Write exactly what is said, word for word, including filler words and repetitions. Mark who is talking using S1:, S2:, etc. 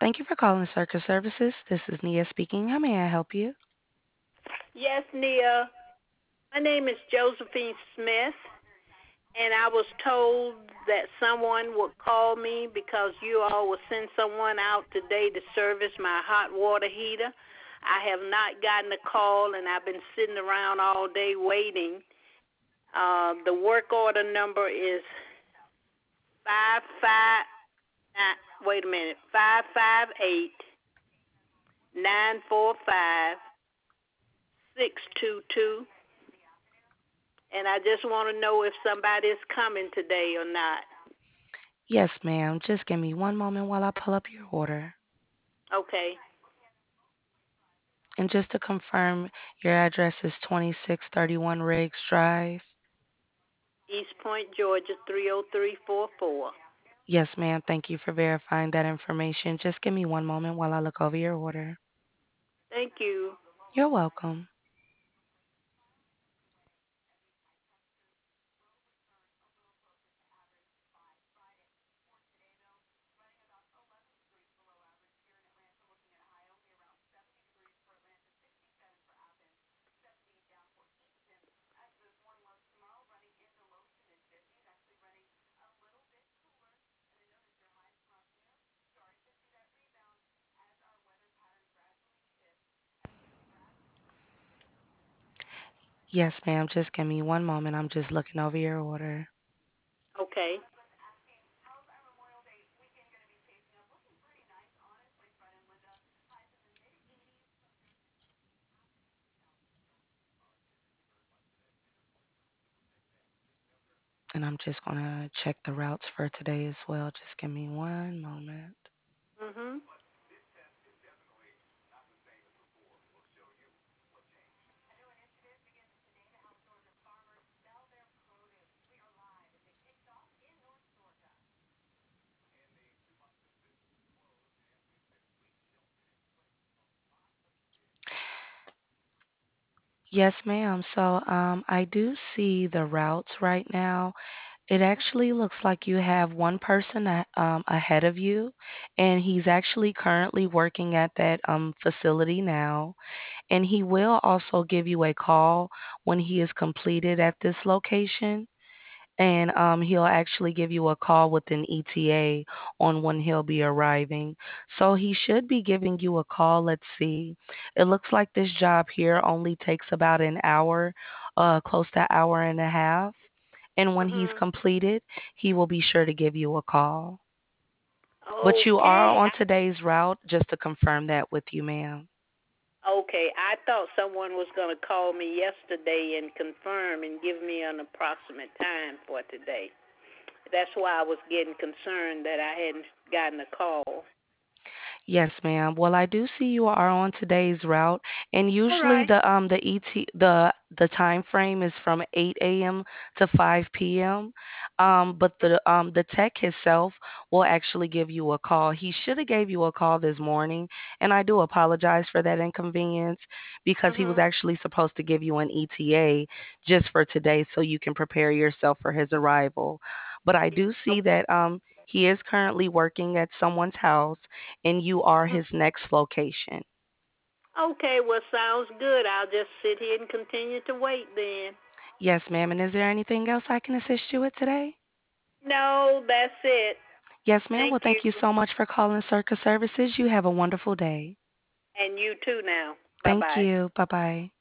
S1: Thank you for calling Circus Services. This is Nia speaking. How may I help you?
S2: Yes, Nia. My name is Josephine Smith, and I was told that someone would call me because you all will send someone out today to service my hot water heater. I have not gotten a call, and I've been sitting around all day waiting. Uh, the work order number is five five. Uh, wait a minute, five five eight nine four five six two two. And I just want to know if somebody's coming today or not.
S1: Yes, ma'am. Just give me one moment while I pull up your order.
S2: Okay.
S1: And just to confirm, your address is twenty-six thirty-one Riggs Drive.
S2: East Point, Georgia, three oh three four four.
S1: Yes, ma'am. Thank you for verifying that information. Just give me one moment while I look over your order.
S2: Thank you.
S1: You're welcome. Yes, ma'am. Just give me one moment. I'm just looking over your order.
S2: Okay.
S1: And I'm just going to check the routes for today as well. Just give me one moment.
S2: Mhm.
S1: Yes, ma'am. So um, I do see the routes right now. It actually looks like you have one person a- um, ahead of you, and he's actually currently working at that um, facility now. And he will also give you a call when he is completed at this location. And um, he'll actually give you a call with an E T A on when he'll be arriving. So he should be giving you a call. Let's see. It looks like this job here only takes about an hour, uh, close to hour and a half. And when he's
S2: Mhm.
S1: completed, he will be sure to give you a call. But you are
S2: Okay.
S1: on today's route, just to confirm that with you, ma'am.
S2: Okay. I thought someone was going to call me yesterday and confirm and give me an approximate time for today. That's why I was getting concerned that I hadn't gotten a call.
S1: Yes, ma'am. Well, I do see you are on today's route, and
S2: All
S1: usually
S2: right.
S1: the um the E T the the time frame is from eight a m to five p m. Um, but the um the tech himself will actually give you a call. He should have gave you a call this morning, and I do apologize for that inconvenience because he was
S2: Mhm.
S1: actually supposed to give you an E T A just for today so you can prepare yourself for his arrival. But I do see that um he is currently working at someone's house and you are his next location.
S2: Okay. Well, sounds good. I'll just sit here and continue to wait then.
S1: Yes, ma'am. And is there anything else I can assist you with today?
S2: No, that's it.
S1: Yes, ma'am.
S2: Thank
S1: Well,
S2: you.
S1: thank you so much for calling Circus Services. You have a wonderful day.
S2: And you too now. Bye
S1: Thank
S2: bye.
S1: you. Bye bye.